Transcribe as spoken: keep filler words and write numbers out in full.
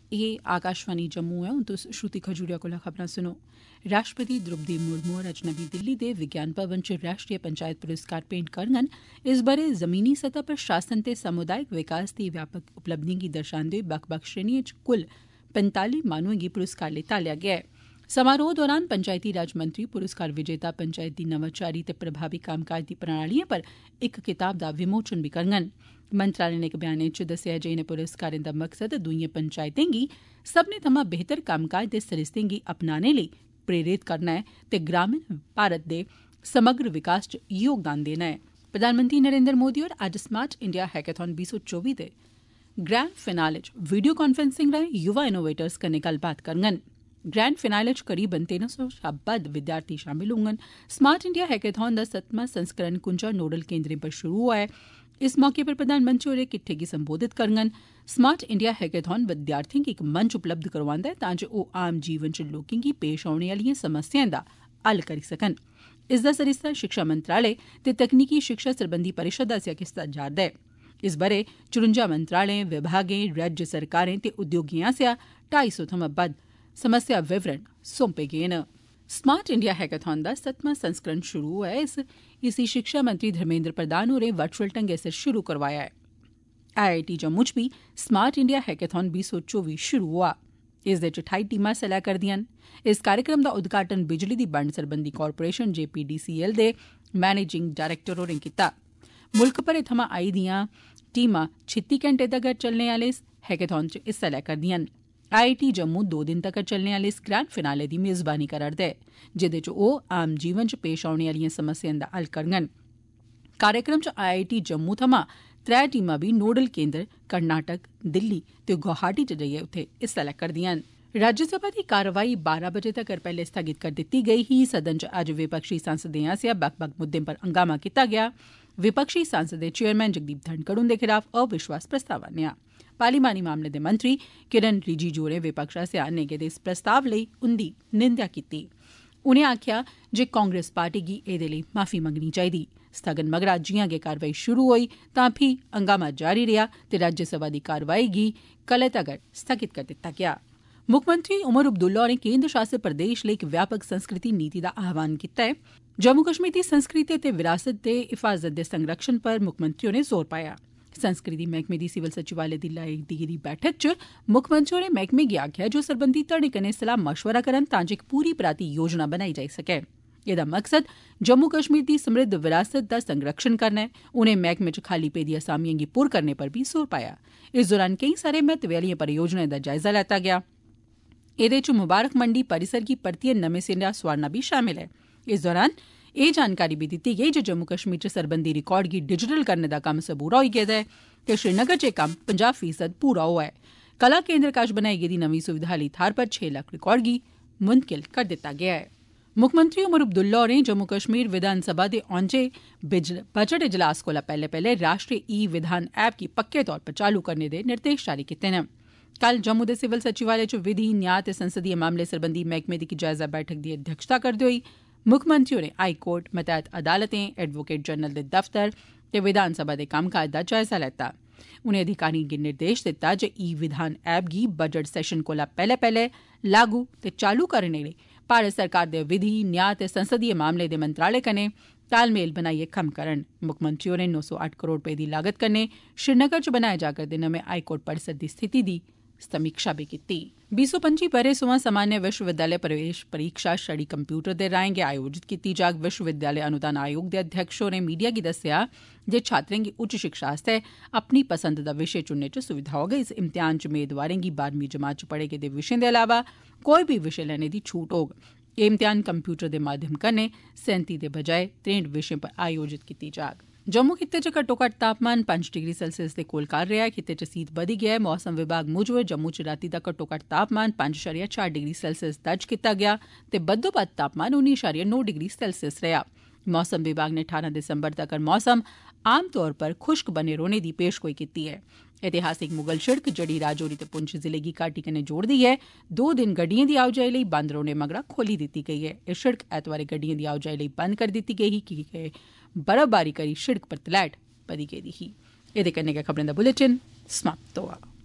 एह् आकाशवाणी जम्मू ऐ। हून तुस श्रुति खजूरिया कोला खबरां सुनो। राष्ट्रपति द्रौपदी मुर्मू होर अज्ज नमीं दिल्ली दे विज्ञान भवन च राष्ट्रीय पंचायत पुरस्कार भेंट करङन। इस ब'रे जमीनी सतह पर शासन ते सामुदायिक विकास दी व्यापक उपलब्धिएं गी दर्शांदे होई बक्ख बक्ख श्रेणिएं च कुल पैंताली माहनुएं गी पुरस्कार लेई तालेआ गेआ ऐ। समारोह दौरान पंचायती राज मंत्री पुरस्कार विजेता पंचायत दी नवाचारी ते प्रभावी कम्मकाज दी प्रणालिएं पर इक किताब दा विमोचन बी करङन। मंत्रालय ने इक ब्यानै च दस्सेआ जे इनें पुरस्कारें दा मकसद दूइयें पंचायतें गी सब्बने थमां बेहतर कम्मकाज दे सरिस्तें गी अपनाने लेई प्रेरित करना ऐ ते ग्रामीण भारत दे समग्र विकास च योगदान देना ऐ। प्रधानमंत्री नरेन्द्र मोदी होर अज्ज स्मार्ट इंडिया हैकाथन बीह् सौ चौबी दे ग्रैंड फिनाले च वीडियो कांफ्रेंसिंग राएं युवा इनोवेटर्स कन्नै गल्लबात करङन। ग्रैंड फिनाले च करीबन तेरां सौ शा बद्द विद्यार्थी शामिल होङन। स्मार्ट इंडिया हैकाथन दा सतमां संस्करण कुंजा नोडल केन्द्रें पर शुरू होआ ऐ। इस मौके पर प्रधानमंत्री होरें किट्ठे गी संबोधित करङन। स्मार्ट इंडिया हैकाथन विद्यार्थिएं गी इक मंच उपलब्ध करोआंदा ऐ तां जे ओह् आम जीवन च लोकें गी पेश औने आलिएं समस्याएं दा हल करी सकन। इसदा सरिस्ता शिक्षा मंत्रालय ते तकनीकी शिक्षा सरबंधी परिषद आसेआ कीता जा'रदा ऐ। इस ब'रे चुरुंजा मंत्रालयें विभागें राज्य सरकारें ते उद्योगें आसेआ ढाई सौ थमां बद्द समस्या विवरण सौंपे गे न। स्मार्ट इंडिया हैकाथन दा सतमां संस्करण शुरू होआ ऐ। इस इसी शिक्षा मंत्री धर्मेन्द्र प्रधान होरें वर्चुअल ढंगै सिर शुरू करोआया ऐ। आई आई टी जम्मू च बी स्मार्ट इंडिया हैकाथन बीह् सौ चौबी शुरू होआ। इसदे च ठाई टीमां हिस्सा लै करदियां न। इस कार्यक्रम दा उद्घाटन बिजली दी बंड सरबंधी corporation J P D C L दे मैनेजिंग डायरेक्टर होरें कीता। मुल्ख भरै थमां आई दियां टीमां छित्ती घैंटे तगर चलने आह्ले इस हैकाथन च हिस्सा लै करदियां न। आई आई टी जम्मू दो दिन तगर चलने आह्ले इस ग्रैंड फिनाले दी मेज़बानी करा'रदा ऐ, जेह्दे च ओह् आम जीवन च पेश औने आलिएं समस्याएं दा हल करङन। कार्यक्रम च आई आई टी जम्मू थमां त्रै टीमां बी नोडल केन्द्र कर्नाटक, दिल्ली ते गुवाहाटी च जाइयै उत्थै हिस्सा लै करदियां न। राज्यसभा दी कारवाई बारां बजे तगर पैह्ले स्थगित करी दित्ती गेई ही। सदन च अज्ज विपक्षी सांसदें आसेआ बक्ख बक्ख मुद्दें पर हंगामा कीता गेआ। विपक्षी सांसदें चेयरमैन जगदीप धनखड़ हुंदे खलाफ अविश्वास प्रस्ताव आनेआ। पार्लिमानी मामले दे मंत्री किरण रिजिजू होरें विपक्ष आसेआ आन्ने गेदे इस प्रस्ताव लेई उंदी निंदेआ कीती। उनें आखेआ जे कांग्रेस पार्टी गी एह्दे लेई माफी मंगनी चाहिदी। स्थगन मगरा जियां गै कारवाई शुरू होई तां फ्ही हंगामा जारी रेहा ते राज्यसभा दी कारवाई गी कल्लै तगर स्थगित करी दित्ता गेआ। मुक्खमंत्री उमर अब्दुल्ला होरें केन्द्र शासित प्रदेश लेई इक व्यापक संस्कृति नीति दा आह्वान कीता ऐ। जम्मू कश्मीर दी संस्कृति ते विरासत दे हिफाजत दे संरक्षण पर मुक्खमंत्री होरें जोर पाया। संस्कृति मैह्कमे दी सिविल सचिवालय दी लाई गेदी बैठक च मुक्खमंत्री होरें मैह्कमे गी आखेआ जे ओह् सरबंधी धड़ें कन्नै सलाह मशवरा करन तां जे इक पूरी पराती योजना बनाई जाई सकै। एह्दा मकसद जम्मू कश्मीर दी समृद्ध विरासत दा संरक्षण करना ऐ। उनें मैह्कमे च खाली पेदी असामिएं गी पुर करने पर बी जोर पाया। इस दौरान केईं सारे महत्वै आलिएं परियोजनाएं दा जायजा लैता गेआ। एह्दे च मुबारक मंडी परिसर गी परतियै नमें सिरेआ सोआरना बी शामिल ऐ। इस दौरान एह् जानकारी बी दित्ती गेई जे जम्मू कश्मीर च सरबंधी रिकार्ड गी डिजिटल करने दा कम्म सबूरा होई गेदा ऐ ते श्रीनगर च एह् कम्म पंजाह् फीसद पूरा होआ ऐ। कला केन्द्र कश बनाई गेदी नमीं सुविधा आह्ली थाह्र पर छे लक्ख रिकार्ड गी मुंतकिल करी दित्ता गेआ ऐ। मुक्खमंत्री उमर अब्दुल्ला होरें जम्मू कश्मीर विधानसभा दे औंजे बजट इजलास कोला पैह्ले पैह्ले राष्ट्रीय ई विधान ऐप गी पक्के तौर पर चालू करने दे निर्देश जारी कीते न। कल जम्मू दे सिविल सचिवालय च विधि न्याय ते संसदीय मामले सरबंधी मैह्कमे दी इक जायजा बैठक दी अध्यक्षता करदे होई मुक्खमंत्री होरें हाई कोर्ट, मतैह्त अदालतें, एडवोकेट जनरल दे दफ्तर ते विधानसभा दे कम्मकाज दा जायजा लैता। उनें अधिकारिएं गी निर्देश दित्ता जे ई विधान ऐप गी बजट सैशन कोला पैह्ले पैह्ले लागू ते चालू करने लेई भारत सरकार दे विधि न्याय ते संसदीय मामले दे मंत्रालय कन्नै तालमेल बनाइयै कम्म करन। मुक्खमंत्री होरें नौ सौ अट्ठ करोड़ रपे दी लागत कन्नै श्रीनगर च बनाए जा करदे नमें हाई कोर्ट परिसर दी स्थिति दी समीक्षा बी कीती। बीह् सौ पंजी ब'रे सोयां सामान्य विश्वविद्यालय प्रवेश परीक्षा छड़ी कंप्यूटर दे राएं गै आयोजित कीती जाग। विश्वविद्यालय अनुदान आयोग दे अध्यक्ष होरें मीडिया गी दस्सेआ जे छात्रें गी उच्च शिक्षा आस्तै अपनी पसंद दा विशे चुनने च सुविधा होग। इस इम्तेहान च मेदवारें गी बारहवीं जमात च पढ़े गेदे विशें दे अलावा कोई बी विशे लैने दी छूट होग। एह् इम्तेहान कंप्यूटर दे माध्यम कन्नै सैंती दे बजाए त्रेंठ विशें पर आयोजित कीती जाग। जम्मू खित्ते च घट्टोघट्ट तापमान पंज डिग्री सेल्सियस दे कोल कर रेहा ऐ। खित्ते च सीत बधी गेआ ऐ। मौसम विभाग मूजब जम्मू च रातीं दा घट्टोघट्ट तापमान पंज अशारिया चार डिग्री सेल्सियस दर्ज कीता गेआ ते बद्धोबद्ध तापमान उन्नी अशारिया नौ डिग्री सेल्सियस रेहा। मौसम विभाग ने ठारां दिसंबर तगर मौसम आम तौर पर खुश्क बने रौह्ने दी पेशगोई कीती ऐ। ऐतिहासिक मुगल शिड़क जेह्ड़ी राजौरी ते पुंछ जिले गी घाटी कन्नै जोड़दी ऐ, दो दिन गड्डिएं दी आओजाई लेई बंद रौह्ने मगरा खोली दित्ती गेई ऐ। एह् शिड़क ऐतवारें गड्डिएं दी आओजाई लेई बंद करी दित्ती गेई ही की के बर्फबारी करी शिड़क पर तलैट बधी गेदी ही। एह्दे कन्नै गै खबरें दा बुलेटिन समाप्त होआ।